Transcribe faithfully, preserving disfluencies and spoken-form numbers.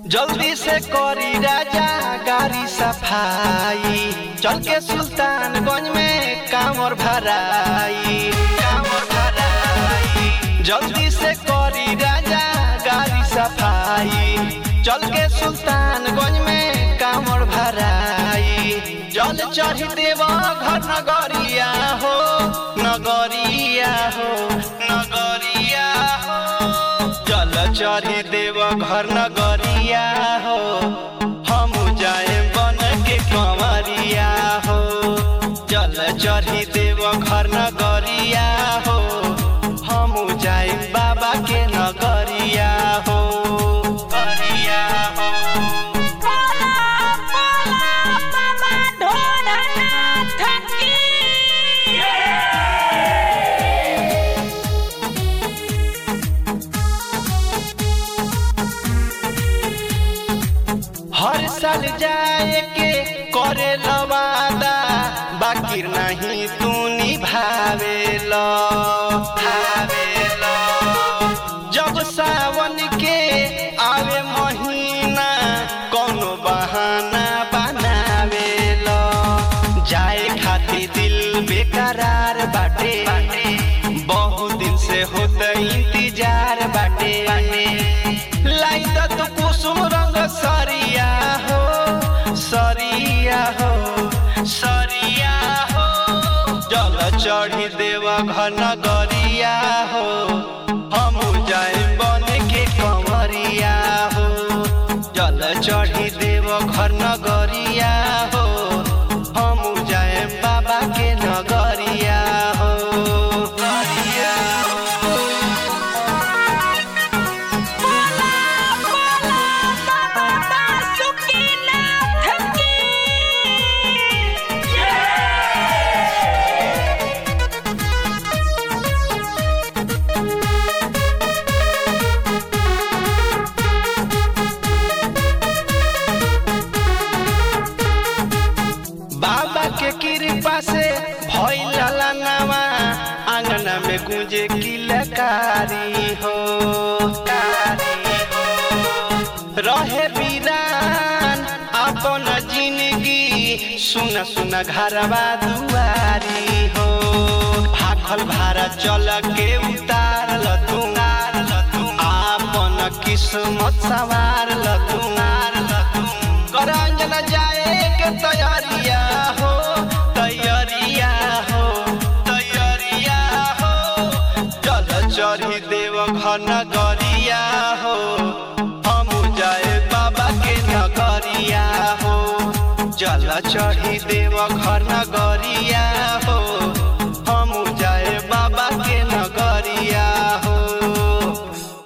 जल्दी से करी राजा गाड़ी सफाई, चल के सुल्तानगंज में कांवर भराई कांवर भराई। जल्दी से करी राजा गाड़ी सफाई, चल के सुल्तानगंज में कांवर भराई। जल चढ़ी देव घर नगरिया हो नगरिया हो नगरिया हो, जल चढ़ी देव घर नगरिया हो, हम जाए बन के कंवरिया हो। जल चढ़ी देव घर नगरिया हो, हम जाए बाबा के नगरिया हो नगरिया हो। हर साल जाए के करे लवादा, बाकी नहीं तू निभावेला भावेला। जब सावन के आवे महीना कोनो बहाना बनावेला, जाए खातिर दिल बेकरार बाटे, बहुत दिन से होता इंतजार बाटे। लाई तो कुसुम रंग सरिया हो सरिया हो सरिया हो, जल चढ़ी देव घर नगरिया हो, हम जाए बन के कंवरिया हो। जल चढ़ी देव घर नगरिया हो, हम जाए बाबा के नगरिया हो नगरिया हो। बाबा के कृपा से भइल नवा, आंगना में गूंजे किलकारी हो कारी हो। रहे वीरान अपन जिंदगी, सुना सुना घरवा दुआरी हो। भाखल भारा चल के उतार लतू आपन किस्मत सवार लतू करंजन जाए के तैयारिया हो तैयारिया हो तैयारिया हो। जल चढ़ी देव घर नगरिया हो, हम जाए बाबा के नगरिया हो। जल चढ़ी देव घर नगरिया